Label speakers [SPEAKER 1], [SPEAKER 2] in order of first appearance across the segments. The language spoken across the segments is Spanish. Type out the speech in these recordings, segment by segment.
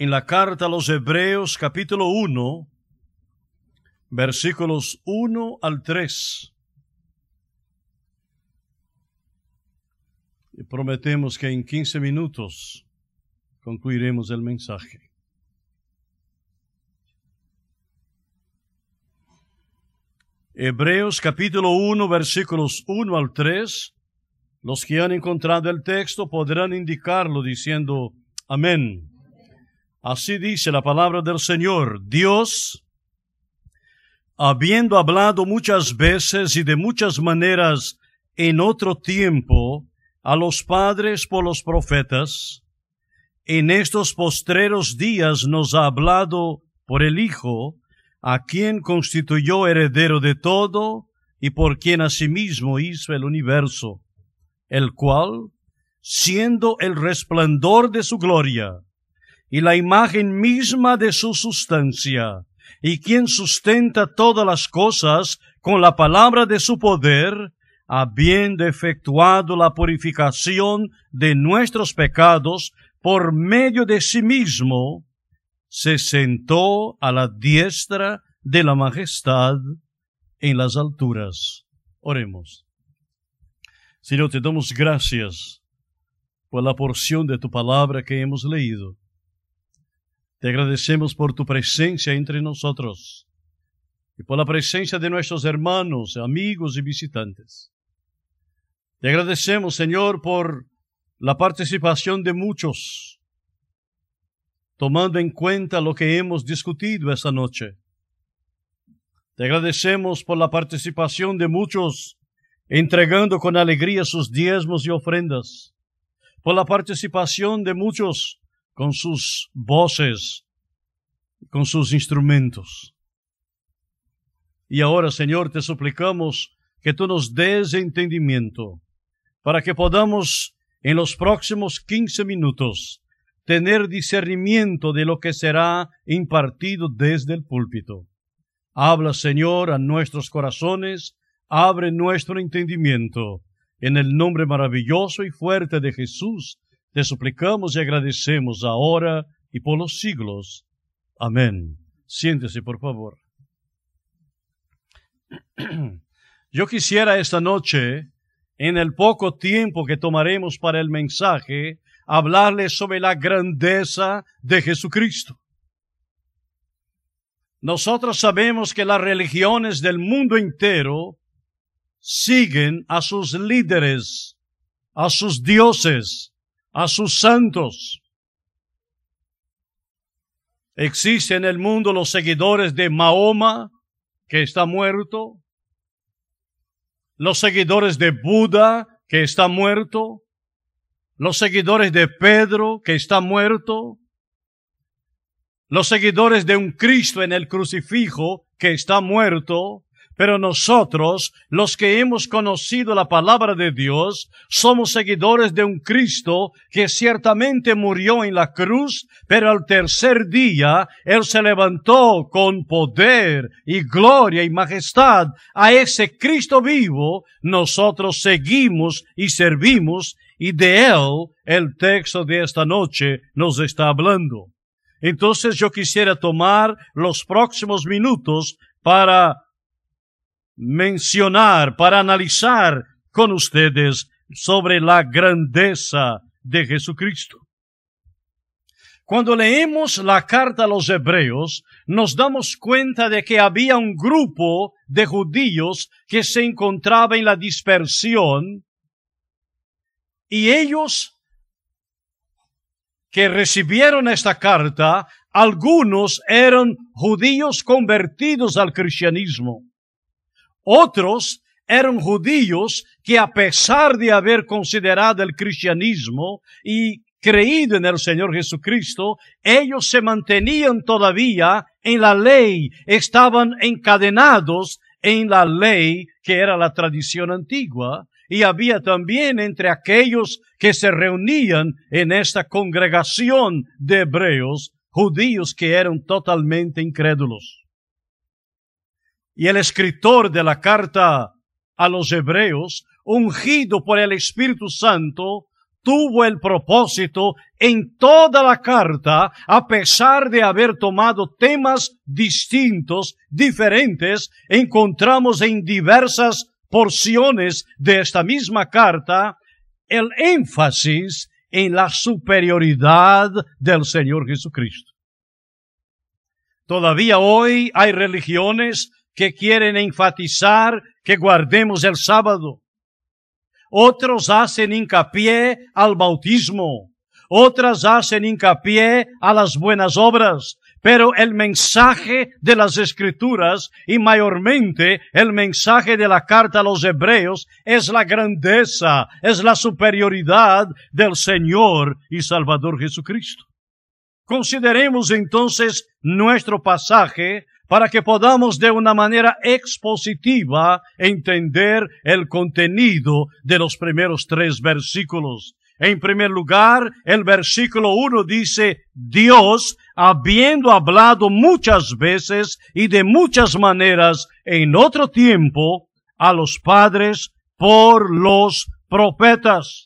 [SPEAKER 1] en la carta a los Hebreos, capítulo 1, versículos 1 al 3. Y prometemos que en 15 minutos concluiremos el mensaje. Hebreos capítulo 1, versículos 1 al 3. Los que han encontrado el texto podrán indicarlo diciendo amén. Así dice la palabra del Señor. Dios, habiendo hablado muchas veces y de muchas maneras en otro tiempo a los padres por los profetas, en estos postreros días nos ha hablado por el Hijo, a quien constituyó heredero de todo y por quien asimismo hizo el universo, el cual, siendo el resplandor de su gloria y la imagen misma de su sustancia, y quien sustenta todas las cosas con la palabra de su poder, habiendo efectuado la purificación de nuestros pecados por medio de sí mismo, se sentó a la diestra de la majestad en las alturas. Oremos. Señor, te damos gracias por la porción de tu palabra que hemos leído. Te agradecemos por tu presencia entre nosotros y por la presencia de nuestros hermanos, amigos y visitantes. Te agradecemos, Señor, por la participación de muchos, tomando en cuenta lo que hemos discutido esta noche. Te agradecemos por la participación de muchos, entregando con alegría sus diezmos y ofrendas, por la participación de muchos con sus voces, con sus instrumentos. Y ahora, Señor, te suplicamos que tú nos des entendimiento, para que podamos en los próximos 15 minutos tener discernimiento de lo que será impartido desde el púlpito. Habla, Señor, a nuestros corazones, abre nuestro entendimiento. En el nombre maravilloso y fuerte de Jesús, te suplicamos y agradecemos ahora y por los siglos. Amén. Siéntese, por favor. Yo quisiera esta noche, en el poco tiempo que tomaremos para el mensaje, hablarles sobre la grandeza de Jesucristo. Nosotros sabemos que las religiones del mundo entero siguen a sus líderes, a sus dioses, a sus santos. Existen en el mundo los seguidores de Mahoma, que está muerto, los seguidores de Buda, que está muerto, los seguidores de Pedro, que está muerto, los seguidores de un Cristo en el crucifijo, que está muerto. Pero nosotros, los que hemos conocido la palabra de Dios, somos seguidores de un Cristo que ciertamente murió en la cruz, pero al tercer día Él se levantó con poder y gloria y majestad. A ese Cristo vivo nosotros seguimos y servimos, y de Él el texto de esta noche nos está hablando. Entonces yo quisiera tomar los próximos minutos para mencionar, para analizar con ustedes sobre la grandeza de Jesucristo. Cuando leemos la carta a los Hebreos, nos damos cuenta de que había un grupo de judíos que se encontraba en la dispersión, y ellos que recibieron esta carta, algunos eran judíos convertidos al cristianismo. Otros eran judíos que, a pesar de haber considerado el cristianismo y creído en el Señor Jesucristo, ellos se mantenían todavía en la ley, estaban encadenados en la ley que era la tradición antigua, y había también entre aquellos que se reunían en esta congregación de hebreos, judíos que eran totalmente incrédulos. Y el escritor de la carta a los Hebreos, ungido por el Espíritu Santo, tuvo el propósito en toda la carta, a pesar de haber tomado temas distintos, diferentes, encontramos en diversas porciones de esta misma carta el énfasis en la superioridad del Señor Jesucristo. Todavía hoy hay religiones que quieren enfatizar que guardemos el sábado. Otros hacen hincapié al bautismo. Otras hacen hincapié a las buenas obras. Pero el mensaje de las Escrituras, y mayormente el mensaje de la carta a los Hebreos, es la grandeza, es la superioridad del Señor y Salvador Jesucristo. Consideremos entonces nuestro pasaje para que podamos de una manera expositiva entender el contenido de los primeros 3 versículos. En primer lugar, el versículo 1 dice, Dios, habiendo hablado muchas veces y de muchas maneras en otro tiempo a los padres por los profetas.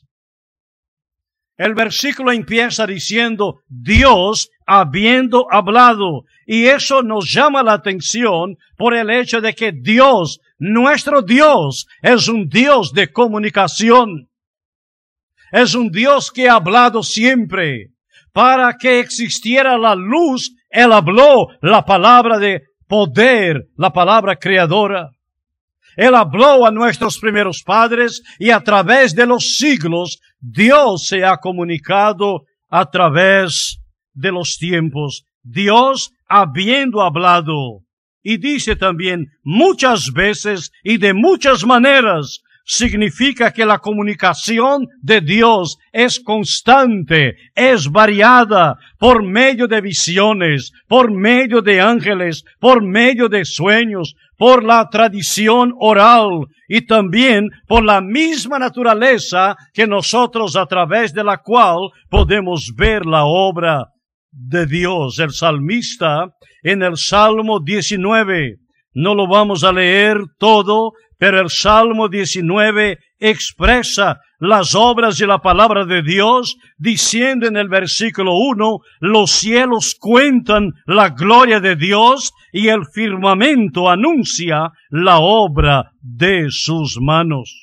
[SPEAKER 1] El versículo empieza diciendo, Dios habiendo hablado. Y eso nos llama la atención por el hecho de que Dios, nuestro Dios, es un Dios de comunicación. Es un Dios que ha hablado siempre. Para que existiera la luz, Él habló la palabra de poder, la palabra creadora. Él habló a nuestros primeros padres y a través de los siglos, Dios se ha comunicado a través de los tiempos. Dios habiendo hablado. Y dice también muchas veces y de muchas maneras. Significa que la comunicación de Dios es constante, es variada, por medio de visiones, por medio de ángeles, por medio de sueños, por la tradición oral y también por la misma naturaleza que nosotros a través de la cual podemos ver la obra de Dios. El salmista en el Salmo 19, no lo vamos a leer todo, pero el Salmo 19 expresa las obras y la palabra de Dios, diciendo en el versículo 1, los cielos cuentan la gloria de Dios y el firmamento anuncia la obra de sus manos.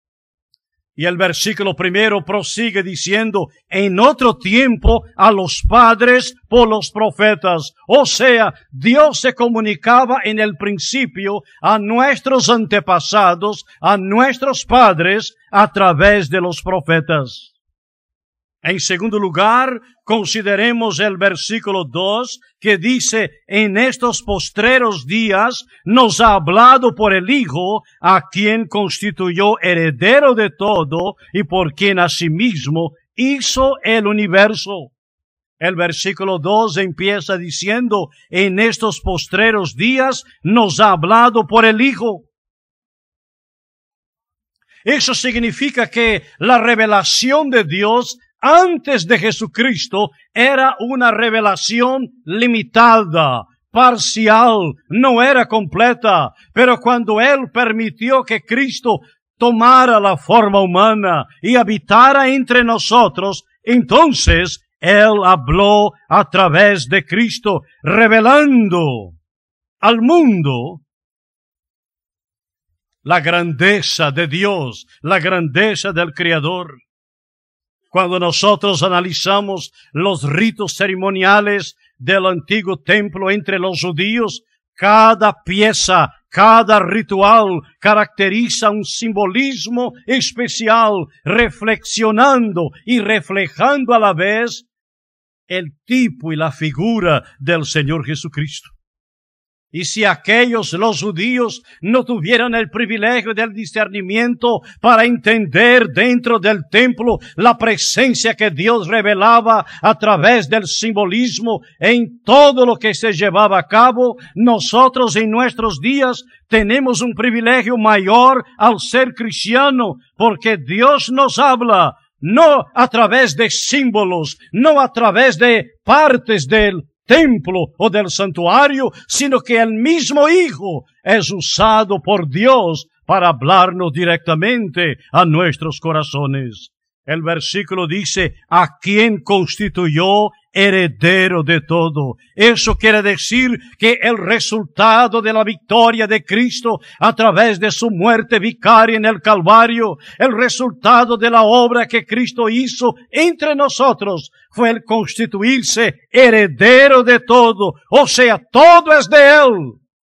[SPEAKER 1] Y el versículo 1 prosigue diciendo, en otro tiempo a los padres por los profetas. O sea, Dios se comunicaba en el principio a nuestros antepasados, a nuestros padres, a través de los profetas. En segundo lugar, consideremos el versículo 2 que dice, en estos postreros días nos ha hablado por el Hijo, a quien constituyó heredero de todo y por quien asimismo hizo el universo. El versículo 2 empieza diciendo, en estos postreros días nos ha hablado por el Hijo. Eso significa que la revelación de Dios antes de Jesucristo era una revelación limitada, parcial, no era completa. Pero cuando Él permitió que Cristo tomara la forma humana y habitara entre nosotros, entonces Él habló a través de Cristo, revelando al mundo la grandeza de Dios, la grandeza del Creador. Cuando nosotros analizamos los ritos ceremoniales del antiguo templo entre los judíos, cada pieza, cada ritual caracteriza un simbolismo especial, reflexionando y reflejando a la vez el tipo y la figura del Señor Jesucristo. Y si los judíos, no tuvieran el privilegio del discernimiento para entender dentro del templo la presencia que Dios revelaba a través del simbolismo en todo lo que se llevaba a cabo, nosotros en nuestros días tenemos un privilegio mayor al ser cristiano, porque Dios nos habla no a través de símbolos, no a través de partes del templo o del santuario, sino que el mismo Hijo es usado por Dios para hablarnos directamente a nuestros corazones. El versículo dice, a quien constituyó heredero de todo. Eso quiere decir que el resultado de la victoria de Cristo a través de su muerte vicaria en el Calvario, el resultado de la obra que Cristo hizo entre nosotros, fue el constituirse heredero de todo. O sea, todo es de Él.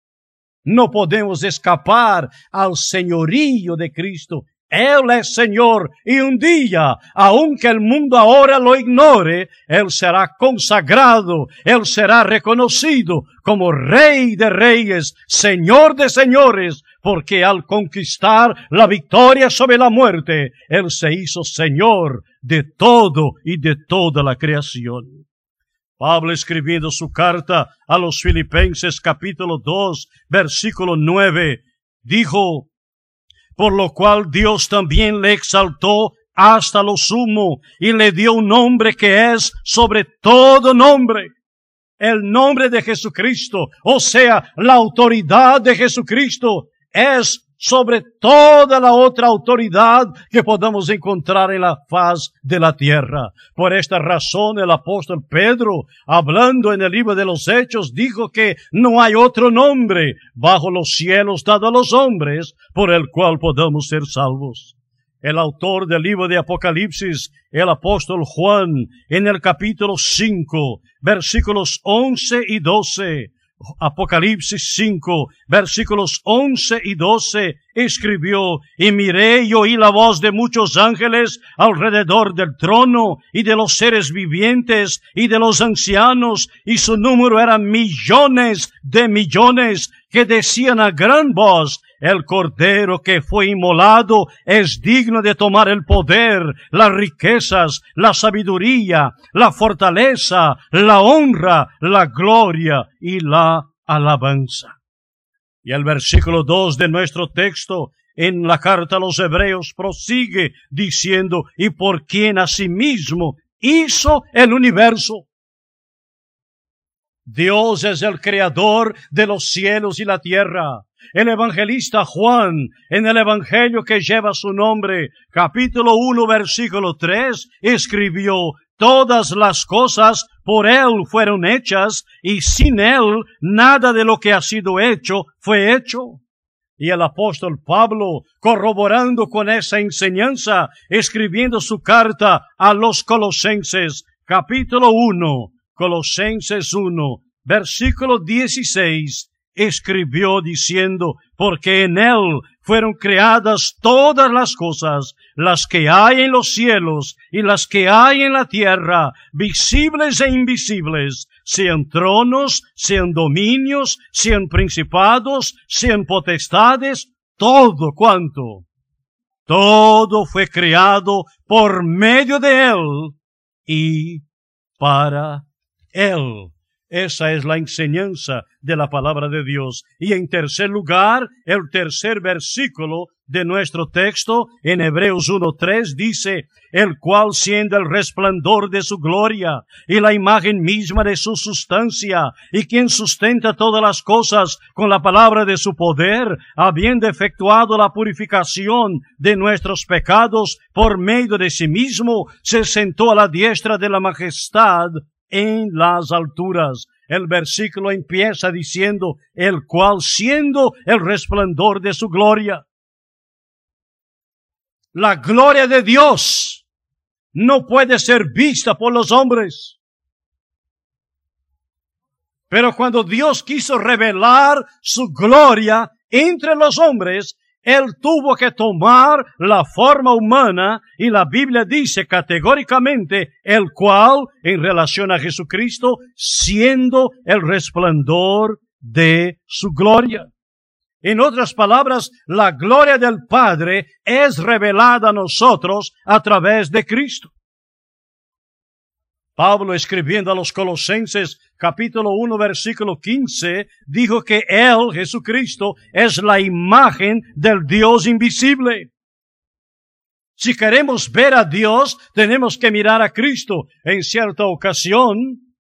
[SPEAKER 1] No podemos escapar al señorío de Cristo. Él es Señor, y un día, aunque el mundo ahora lo ignore, Él será consagrado, Él será reconocido como Rey de Reyes, Señor de Señores, porque al conquistar la victoria sobre la muerte, Él se hizo Señor de todo y de toda la creación. Pablo, escribiendo su carta a los Filipenses, capítulo 2, versículo 9, dijo, por lo cual Dios también le exaltó hasta lo sumo y le dio un nombre que es sobre todo nombre. El nombre de Jesucristo, o sea, la autoridad de Jesucristo, es sobre toda la otra autoridad que podamos encontrar en la faz de la tierra. Por esta razón el apóstol Pedro, hablando en el libro de los Hechos, dijo que no hay otro nombre bajo los cielos dado a los hombres por el cual podamos ser salvos. El autor del libro de Apocalipsis, el apóstol Juan, en el capítulo 5, versículos 11 y 12, Apocalipsis 5, versículos 11 y 12, escribió, y miré y oí la voz de muchos ángeles alrededor del trono, y de los seres vivientes, y de los ancianos, y su número era millones de millones, que decían a gran voz, el Cordero que fue inmolado es digno de tomar el poder, las riquezas, la sabiduría, la fortaleza, la honra, la gloria y la alabanza. Y el versículo 2 de nuestro texto en la carta a los Hebreos prosigue diciendo, y por quien asimismo hizo el universo. Dios es el creador de los cielos y la tierra. El evangelista Juan, en el evangelio que lleva su nombre, capítulo 1, versículo 3, escribió, todas las cosas por Él fueron hechas, y sin Él nada de lo que ha sido hecho fue hecho. Y el apóstol Pablo, corroborando con esa enseñanza, escribiendo su carta a los Colosenses, capítulo 1, Colosenses 1, versículo 16, escribió diciendo, porque en Él fueron creadas todas las cosas, las que hay en los cielos y las que hay en la tierra, visibles e invisibles, sean tronos, sean dominios, sean principados, sean potestades, todo cuanto. Todo fue creado por medio de Él y para Él. Esa es la enseñanza de la palabra de Dios. Y en tercer lugar, el tercer versículo de nuestro texto, en Hebreos 1:3, dice, el cual siendo el resplandor de su gloria y la imagen misma de su sustancia, y quien sustenta todas las cosas con la palabra de su poder, habiendo efectuado la purificación de nuestros pecados por medio de sí mismo, se sentó a la diestra de la majestad en las alturas. El versículo empieza diciendo, el cual siendo el resplandor de su gloria. La gloria de Dios no puede ser vista por los hombres. Pero cuando Dios quiso revelar su gloria entre los hombres, Él tuvo que tomar la forma humana, y la Biblia dice categóricamente, el cual, en relación a Jesucristo, siendo el resplandor de su gloria. En otras palabras, la gloria del Padre es revelada a nosotros a través de Cristo. Pablo, escribiendo a los Colosenses, capítulo 1, versículo 15, dijo que Él, Jesucristo, es la imagen del Dios invisible. Si queremos ver a Dios, tenemos que mirar a Cristo. En cierta ocasión,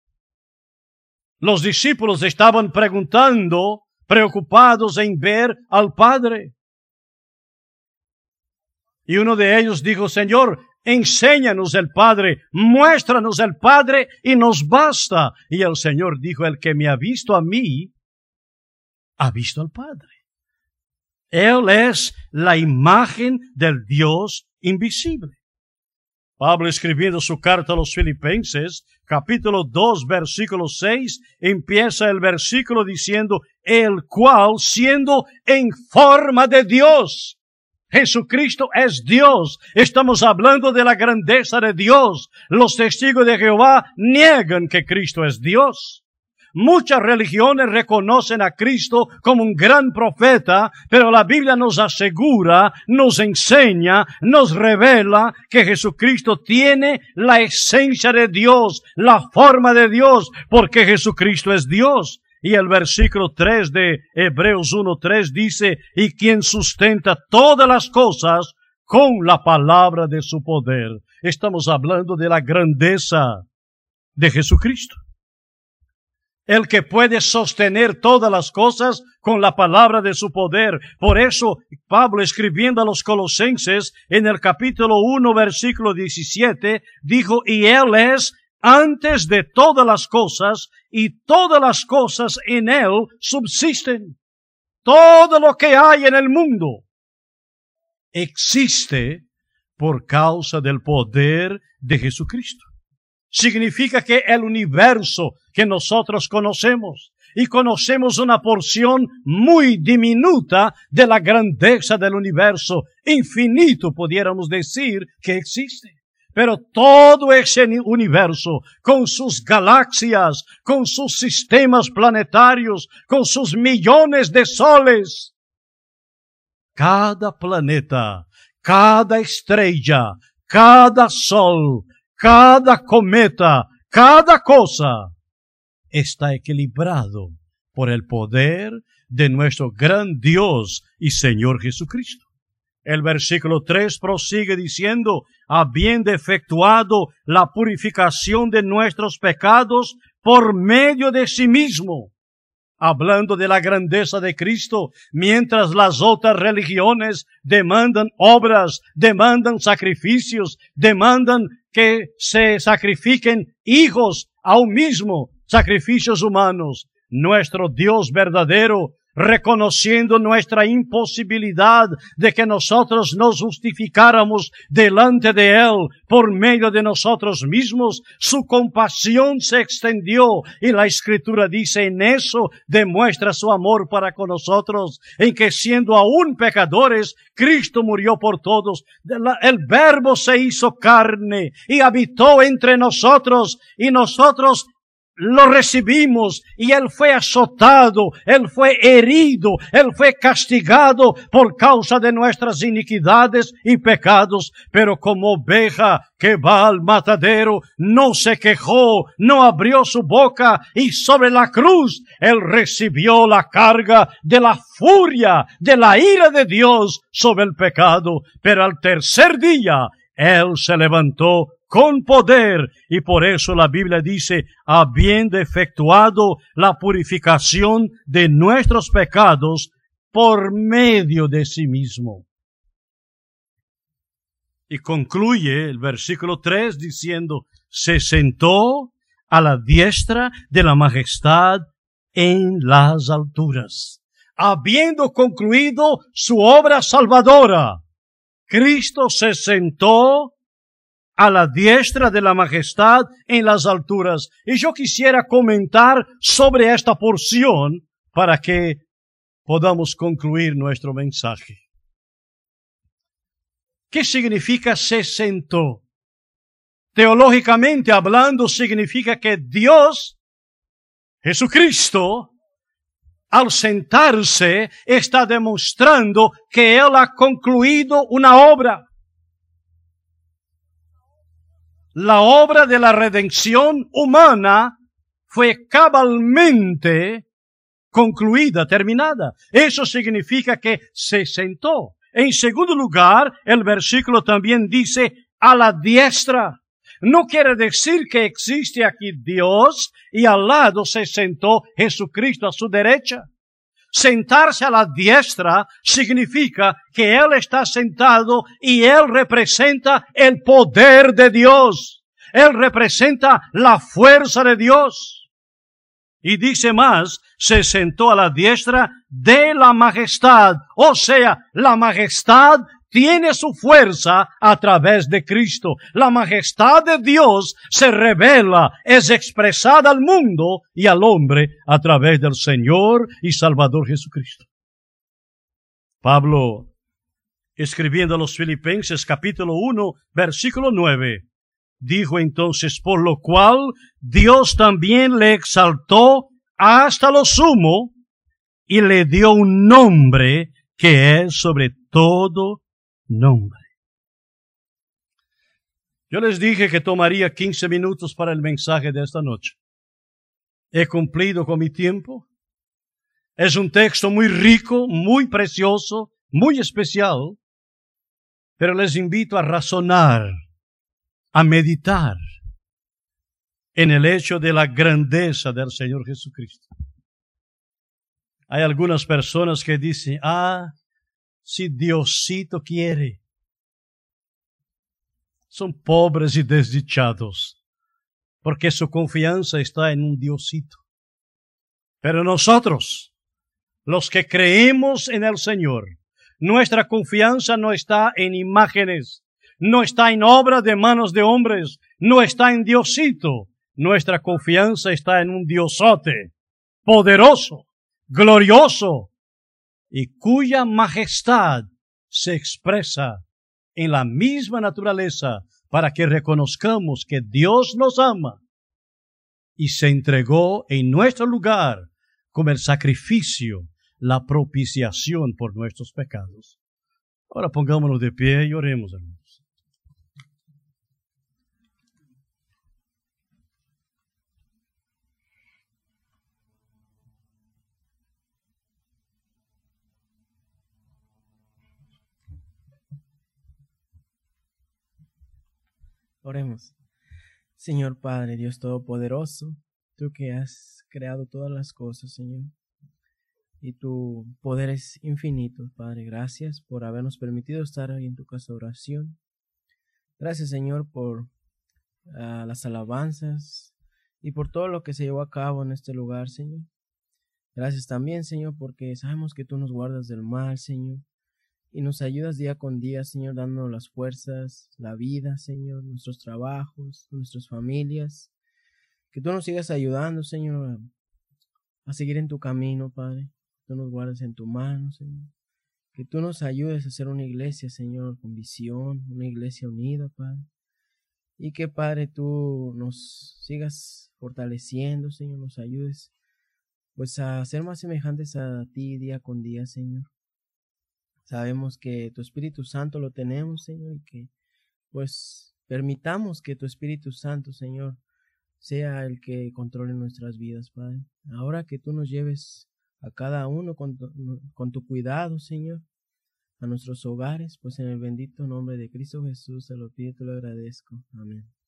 [SPEAKER 1] los discípulos estaban preocupados en ver al Padre. Y uno de ellos dijo, Señor, enséñanos el Padre, muéstranos el Padre y nos basta. Y el Señor dijo, el que me ha visto a mí, ha visto al Padre. Él es la imagen del Dios invisible. Pablo, escribiendo su carta a los Filipenses, capítulo 2, versículo 6, empieza el versículo diciendo, el cual, siendo en forma de Dios, Jesucristo es Dios. Estamos hablando de la grandeza de Dios. Los testigos de Jehová niegan que Cristo es Dios. Muchas religiones reconocen a Cristo como un gran profeta, pero la Biblia nos asegura, nos enseña, nos revela que Jesucristo tiene la esencia de Dios, la forma de Dios, porque Jesucristo es Dios. Y el versículo 3 de Hebreos 1:3 dice, y quien sustenta todas las cosas con la palabra de su poder. Estamos hablando de la grandeza de Jesucristo. El que puede sostener todas las cosas con la palabra de su poder. Por eso, Pablo, escribiendo a los Colosenses, en el capítulo 1, versículo 17, dijo, y Él es antes de todas las cosas, y todas las cosas en Él subsisten. Todo lo que hay en el mundo existe por causa del poder de Jesucristo. Significa que el universo que nosotros conocemos, y conocemos una porción muy diminuta de la grandeza del universo, infinito pudiéramos decir que existe. Pero todo ese universo, con sus galaxias, con sus sistemas planetarios, con sus millones de soles, cada planeta, cada estrella, cada sol, cada cometa, cada cosa, está equilibrado por el poder de nuestro gran Dios y Señor Jesucristo. El versículo 3 prosigue diciendo, habiendo efectuado la purificación de nuestros pecados por medio de sí mismo. Hablando de la grandeza de Cristo, mientras las otras religiones demandan obras, demandan sacrificios, demandan que se sacrifiquen hijos aún mismo, sacrificios humanos. Nuestro Dios verdadero, reconociendo nuestra imposibilidad de que nosotros nos justificáramos delante de Él por medio de nosotros mismos, su compasión se extendió y la Escritura dice, en eso demuestra su amor para con nosotros, en que siendo aún pecadores, Cristo murió por todos. El Verbo se hizo carne y habitó entre nosotros, y nosotros lo recibimos, y Él fue azotado, Él fue herido, Él fue castigado por causa de nuestras iniquidades y pecados, pero como oveja que va al matadero, no se quejó, no abrió su boca, y sobre la cruz Él recibió la carga de la furia, de la ira de Dios sobre el pecado, pero al tercer día Él se levantó con poder, y por eso la Biblia dice, habiendo efectuado la purificación de nuestros pecados por medio de sí mismo. Y concluye el versículo 3 diciendo, se sentó a la diestra de la majestad en las alturas. Habiendo concluido su obra salvadora, Cristo se sentó a la diestra de la majestad en las alturas. Y yo quisiera comentar sobre esta porción para que podamos concluir nuestro mensaje. ¿Qué significa se sentó? Teológicamente hablando, significa que Dios, Jesucristo, al sentarse, está demostrando que Él ha concluido una obra. La obra de la redención humana fue cabalmente concluida, terminada. Eso significa que se sentó. En segundo lugar, el versículo también dice a la diestra. No quiere decir que existe aquí Dios y al lado se sentó Jesucristo a su derecha. Sentarse a la diestra significa que Él está sentado y Él representa el poder de Dios. Él representa la fuerza de Dios. Y dice más, se sentó a la diestra de la majestad. O sea, la majestad tiene su fuerza a través de Cristo. La majestad de Dios se revela, es expresada al mundo y al hombre a través del Señor y Salvador Jesucristo. Pablo, escribiendo a los Filipenses capítulo 1, versículo 9, dijo entonces, por lo cual Dios también le exaltó hasta lo sumo y le dio un nombre que es sobre todo nombre. Yo les dije que tomaría 15 minutos para el mensaje de esta noche. He cumplido con mi tiempo. Es un texto muy rico, muy precioso, muy especial, pero les invito a razonar, a meditar en el hecho de la grandeza del Señor Jesucristo. Hay algunas personas que dicen, si Diosito quiere. Son pobres y desdichados, porque su confianza está en un Diosito. Pero nosotros, los que creemos en el Señor, nuestra confianza no está en imágenes, no está en obras de manos de hombres, no está en Diosito. Nuestra confianza está en un Diosote, poderoso, glorioso, y cuya majestad se expresa en la misma naturaleza para que reconozcamos que Dios nos ama y se entregó en nuestro lugar como el sacrificio, la propiciación por nuestros pecados. Ahora pongámonos de pie y oremos, hermanos.
[SPEAKER 2] Oremos. Señor Padre, Dios Todopoderoso, tú que has creado todas las cosas, Señor, y tu poder es infinito, Padre. Gracias por habernos permitido estar hoy en tu casa de oración. Gracias, Señor, por las alabanzas y por todo lo que se llevó a cabo en este lugar, Señor. Gracias también, Señor, porque sabemos que tú nos guardas del mal, Señor, y nos ayudas día con día, Señor, dándonos las fuerzas, la vida, Señor, nuestros trabajos, nuestras familias. Que tú nos sigas ayudando, Señor, a seguir en tu camino, Padre. Tú nos guardes en tu mano, Señor. Que tú nos ayudes a hacer una iglesia, Señor, con visión, una iglesia unida, Padre. Y que, Padre, tú nos sigas fortaleciendo, Señor, nos ayudes, pues, a ser más semejantes a ti día con día, Señor. Sabemos que tu Espíritu Santo lo tenemos, Señor, y que, pues, permitamos que tu Espíritu Santo, Señor, sea el que controle nuestras vidas, Padre. Ahora que tú nos lleves a cada uno con tu cuidado, Señor, a nuestros hogares, pues en el bendito nombre de Cristo Jesús te lo pido y te lo agradezco. Amén.